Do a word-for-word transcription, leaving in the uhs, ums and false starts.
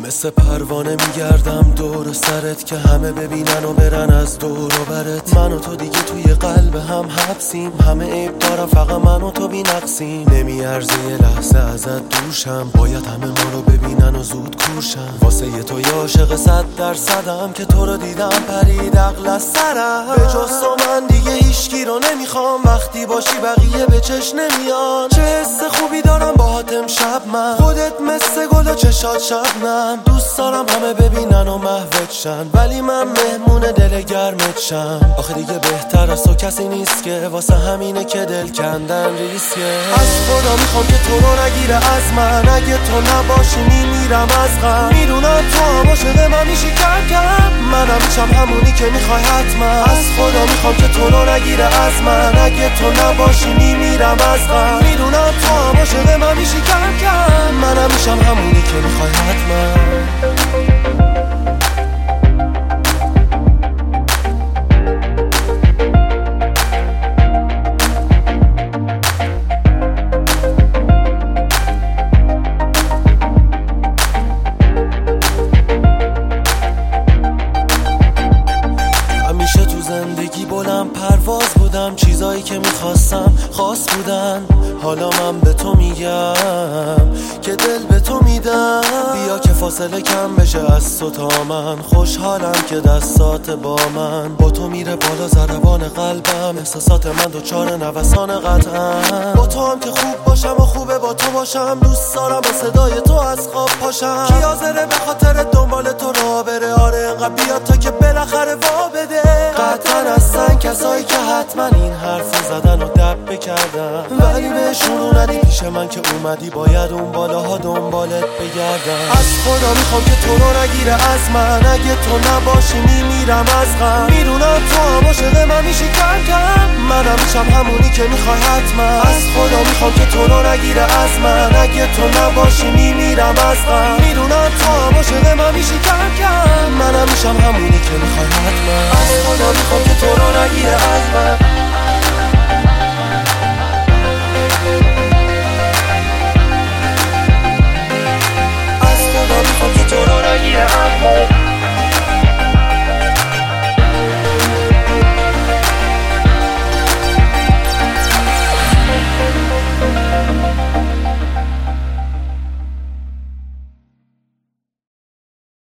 مثل پروانه میگردم دور سرت که همه ببینن و برن از دور و برت. من و تو دیگه توی قلب هم حبسیم، همه عیب دارم فقط من و تو بی نقصیم. نمیارزه یه لحظه ازت دوشم، باید همه ما رو ببینن و زود کورشم. واسه یه تو یه عاشق صد درصدم که تو رو دیدم پرید عقل از سرم. به جز تو من دیگه هیچکی رو نمیخوام، وقتی باشی بقیه به چش نمیان. چه حس خوبی دارم باهات امشب من، خودت مثل گل و چشات شبنم. دوست دارم همه ببینن و محوت شن، ولی من مهمون دل گرمت شم. آخه دیگه بهتر از تو کسی نیست که واسه همینه که دل کندن ریسکه. از خدا میخوام که تو رو نگیره از من، اگه تو نباشی میمیرم از غم. میدونم تو هم عاشق من میشی کم کم، منم میشم همونی که میخوای حتما. از خدا میخوام که تو رو نگیره از من، اگه تو نباشی میمیرم از غم. میدونم تو هم عاشق من میشی کم کم، منم میشم همونی که میخوای حتما. زندگی بلند پرواز بودم، چیزایی که میخواستم خاص بودن. حالا من به تو میگم که دل به تو میدم. بیا که فاصله کم بشه از تو تا من، خوشحالم که دستات با من. با تو میره بالا ضربان قلبم، احساسات من دوچار نوسان قطعم. با تو هم که خوب باشم و خوبه با تو باشم، دوست دارم با صدای تو از خواب پاشم. کی حاضره به خاطر دنبال تو راه بره؟ آره انقدر بیا تا که بالاخره وا بده. قطعا هستن کسایی که حتما این حرف زدن و دب بکردن، ولی بهشون رو ندی پیش من که اومدی باید اون بالاها دنبالت بگردم. از خدا میخوام که تو رو نگیره از من، اگه تو نباشی میمیرم از غم. میدونم تو هم عاشق من میشی کم کم، منم میشم همونی که میخوای حتما. از خدا میخوام که تو رو نگیره از من، اگه تو نباشی میمیرم از غم. میدونم تو هم عاشق من میشی کم کم، منم میشم همونی که میخوای حتما. از خدا میخوام که تو رو نگیره از من.